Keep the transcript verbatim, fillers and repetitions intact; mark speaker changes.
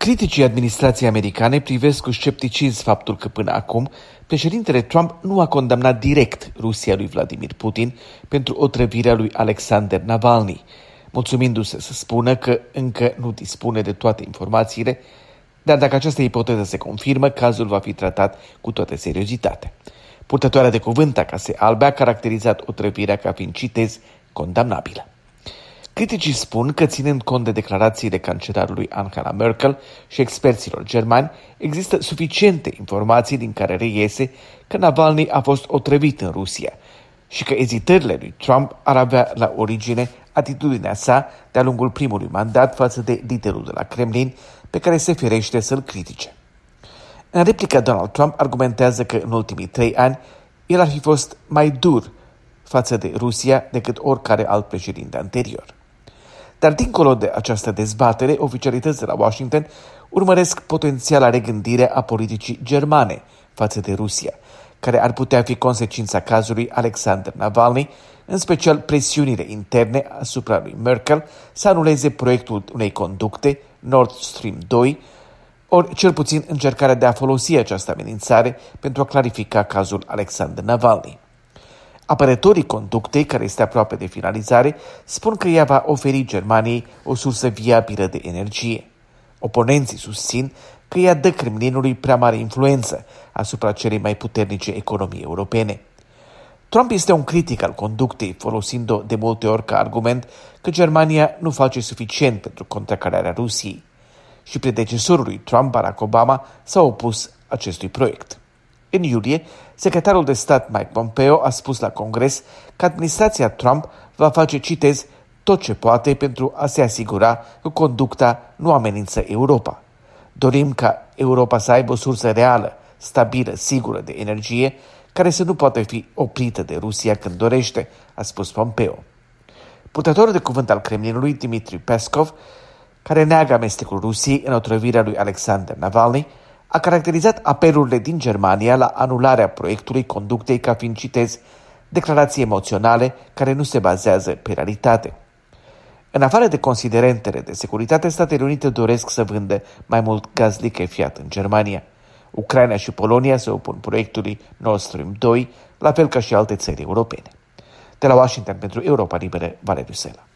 Speaker 1: Criticii administrației americane privesc cu scepticism faptul că până acum președintele Trump nu a condamnat direct Rusia lui Vladimir Putin pentru otrăvirea lui Alexander Navalny, mulțumindu-se să spună că încă nu dispune de toate informațiile, dar dacă această ipoteză se confirmă, cazul va fi tratat cu toată seriozitatea. Purtătoarea de cuvânt a Casei Albe a caracterizat otrăvirea ca fiind, citez, condamnabilă. Criticii spun că, ținând cont de declarațiile cancelarului Angela Merkel și experților germani, există suficiente informații din care reiese că Navalny a fost otrăvit în Rusia și că ezitările lui Trump ar avea la origine atitudinea sa de-a lungul primului mandat față de liderul de la Kremlin, pe care se ferește să-l critique. În replica, Donald Trump argumentează că în ultimii trei ani el ar fi fost mai dur față de Rusia decât oricare alt președinte anterior. Dar dincolo de această dezbatere, oficialități de la Washington urmăresc potențiala regândire a politicii germane față de Rusia, care ar putea fi consecința cazului Alexander Navalny, în special presiunile interne asupra lui Merkel să anuleze proiectul unei conducte, Nord Stream doi, ori cel puțin încercarea de a folosi această amenințare pentru a clarifica cazul Alexander Navalny. Apărătorii conductei, care este aproape de finalizare, spun că ea va oferi Germaniei o sursă viabilă de energie. Oponenții susțin că ea dă Kremlinului prea mare influență asupra celei mai puternice economii europene. Trump este un critic al conductei, folosind-o de multe ori ca argument că Germania nu face suficient pentru contracararea Rusiei. Și predecesorul lui Trump, Barack Obama, s-a opus acestui proiect. În iulie, secretarul de stat Mike Pompeo a spus la Congres că administrația Trump va face, citez, tot ce poate pentru a se asigura că conducta nu amenință Europa. Dorim ca Europa să aibă o sursă reală, stabilă, sigură de energie, care să nu poată fi oprită de Rusia când dorește, a spus Pompeo. Purtătorul de cuvânt al Kremlinului, Dmitry Peskov, care neagă amestecul Rusiei în otrăvirea lui Alexander Navalny, a caracterizat apelurile din Germania la anularea proiectului conductei ca fiind, citez, declarații emoționale care nu se bazează pe realitate. În afară de considerentele de securitate, Statele Unite doresc să vândă mai mult gaz lichefiat în Germania. Ucraina și Polonia se opun proiectului Nord Stream doi, la fel ca și alte țări europene. De la Washington pentru Europa Liberă, Valeriu Sela.